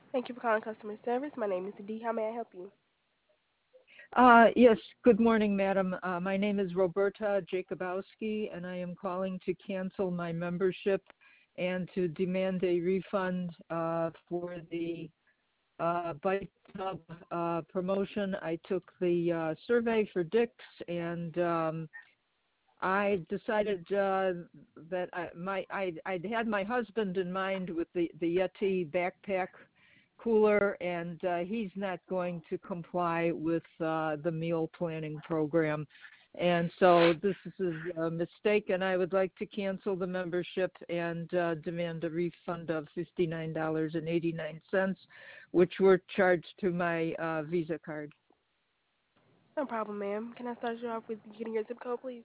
Thank you for calling customer service. My name is Dee. How may I help you? Yes, good morning, madam. My name is Roberta Jacobowski, and I am calling to cancel my membership and to demand a refund for the Bite Tub promotion. I took the survey for Dick's, and I decided that I'd had my husband in mind with the Yeti backpack cooler, and he's not going to comply with the meal planning program. And so this is a mistake, and I would like to cancel the membership and demand a refund of $59.89, which were charged to my Visa card. No problem, ma'am. Can I start you off with getting your zip code, please?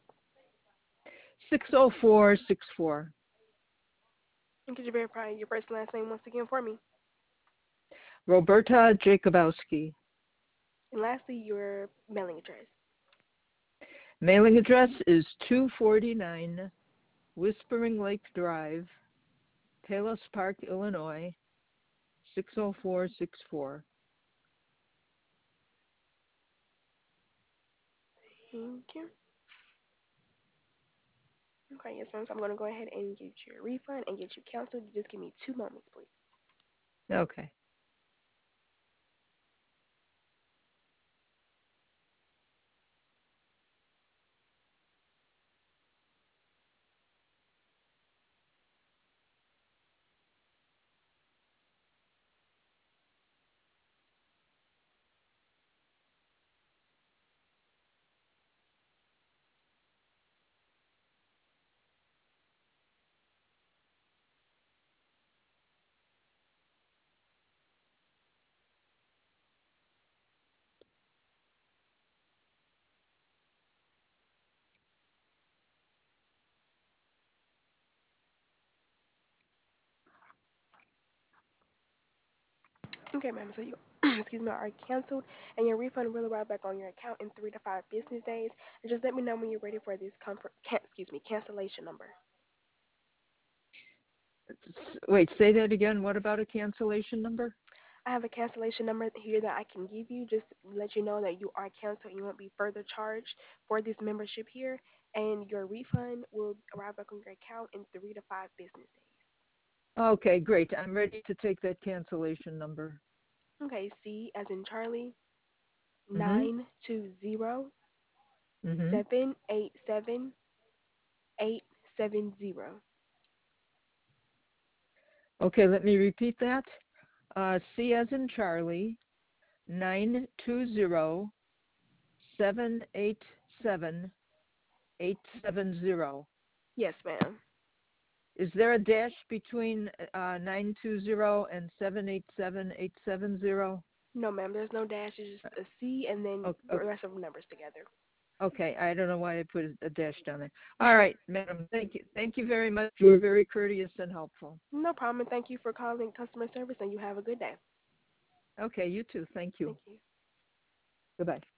60464. And could you verify your first and last name once again for me? Roberta Jacobowski. And lastly, your mailing address. Mailing address is 249 Whispering Lake Drive, Palos Park, Illinois, 60464. Thank you. Okay, yes, ma'am. So I'm going to go ahead and get your refund and get you canceled. You just give me 2 moments, please. Okay. Okay, ma'am. So you, excuse me, are canceled, and your refund will arrive back on your account in 3 to 5 business days. And just let me know when you're ready for this cancellation number. Wait, say that again. What about a cancellation number? I have a cancellation number here that I can give you just to let you know that you are canceled and you won't be further charged for this membership here. And your refund will arrive back on your account in 3 to 5 business days. Okay, great. I'm ready to take that cancellation number. Okay, C as in Charlie, Mm-hmm. 920 Mm-hmm. 787 870. Okay, let me repeat that. C as in Charlie, 920-787-870. Yes, ma'am. Is there a dash between 920 and 787-870? No, ma'am, there's no dash. It's just a C and then the rest of the numbers together. Okay, I don't know why I put a dash down there. All right, madam, thank you. Thank you very much. You were very courteous and helpful. No problem. And thank you for calling customer service, and you have a good day. Okay, you too. Thank you. Thank you. Goodbye.